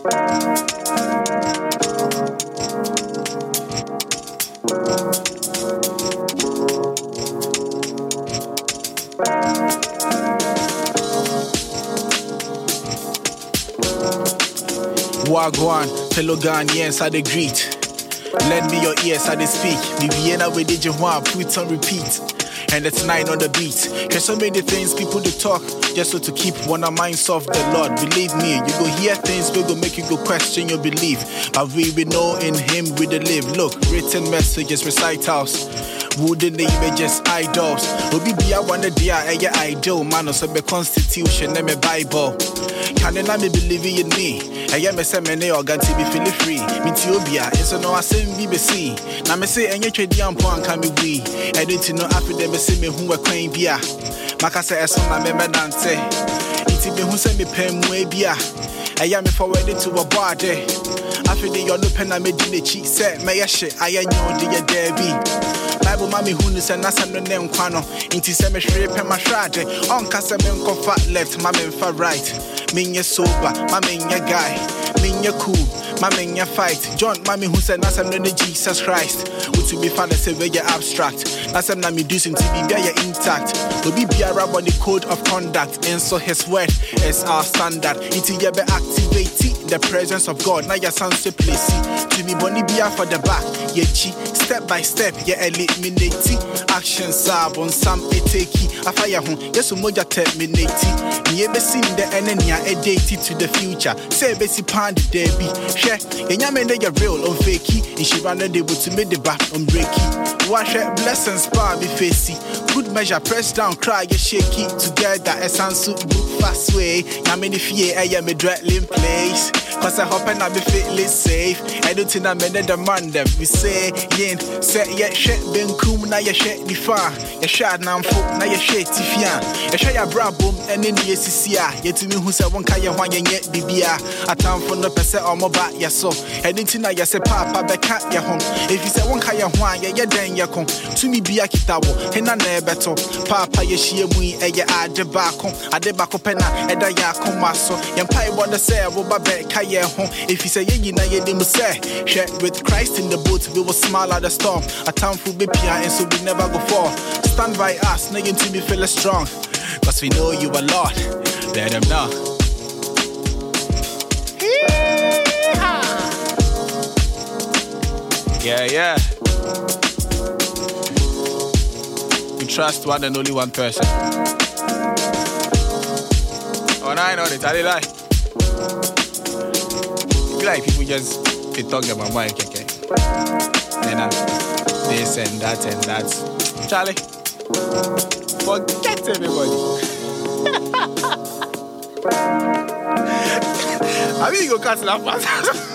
Wagwan, fellow Ghanaians, I dey greet. Lend me your ears, I dey speak. Me Vienna with DJ Juan, put on repeat. And it's 9 on the beat. There's so many things people do talk, just so to keep one of minds off the Lord. Believe me, you go hear things we go make you go question your belief. But we know in Him we dey live. Look, written messages, recitals. Wooden images, idols. Obi be a one day a idol. Man, so be constitution and me Bible. Can you me believe in me? I am a semene organ to be feeling free. Mitiobia, and so no I send BBC. Now me say any trade young point can be we. I don't know after them say me who are queen bia. Makasa es on my member dante. It's me who send me pen way bia. I am forwarded to a body. After the yellow pen I made the cheek set my shit. I know the Debbie. Bible mommy who is a nasa no name quano. Into cemetery pen my shrad. On Casamen fat left, my men far right. Minya sober, my minya guy. Minya cool, my minya fight. John, mommy who said Nasam no Jesus Christ. Would to be father say very abstract. Nasam na me do to be very intact. Will be Arab on the code of conduct. And so his word is our standard. Into ye be activate the presence of God. Now your sound so place. To me bonny be for the back. Ye chi, step by step, ye eliminate. Actions are on some eteki. Afaya hon, yes moja terminate. Ye be seen the enemy a dated to the future. Say besi pound the baby. Share, and yamende ya real on fakey. And she ran able to make the back on breaky. Wash blessings bar be facey. Good measure, press down, cry, you shaky. Together, a sunsuit book fast way. Yamini fear, I am a dreadling place. Cause I hope and I be fitly safe. I don't think I'm in the man that we say, yin, set yet shit, ben coom, now your shit be far. Your shot now folk, now your shit tifian. You share your bra boom and in the SCCA. Yet to me who said one kaya one yet bibia. A town for no percent or more back, yes, so. And into now you say, Papa, back at your home. If you say one kaya one, yeah, then you come. To me be a kitawo, and I never better. Papa, you share me, a ya add the back home. A debaco penna, and a yakum maso. Yan pie wonder say, I will back kaya home. If you say, you know, you didn't say, share with Christ in the boat, we will smile at the storm. A town for be pia, and so we never go fall. Stand by us, nothing to be feeling strong. Cause we know you are Lord. Let them know. Yeah. We trust one and only one person. Oh, no, I know it. I did lie. You like people just they talk about my okay. Then this and that. Charlie, forget everybody. I mean, you go cancel that fast.